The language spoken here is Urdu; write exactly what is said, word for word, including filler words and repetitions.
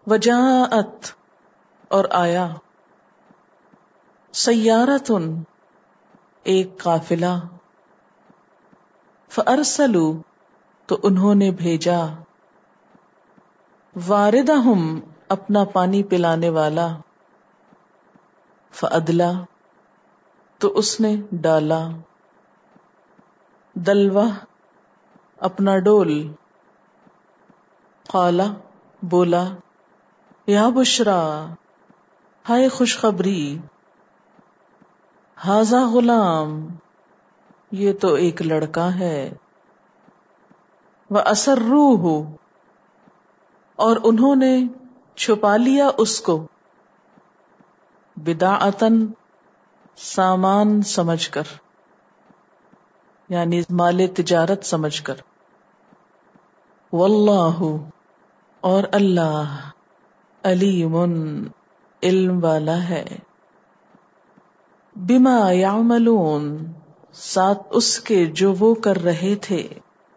وجاءت اور آیا، سیارتن ایک قافلہ، فارسلوا تو انہوں نے بھیجا، واردہم اپنا پانی پلانے والا، فادلا تو اس نے ڈالا، دلوہ اپنا ڈول، قالا بولا، یا بشرا ہائے خوشخبری، ھذا غلام یہ تو ایک لڑکا ہے، وَأَسَرُّوهُ اور انہوں نے چھپا لیا اس کو، بِضَاعَةً سامان سمجھ کر، یعنی مال تجارت سمجھ کر، واللہ اور اللہ علیم علم والا ہے، بما یعملون ساتھ اس کے جو وہ کر رہے تھے،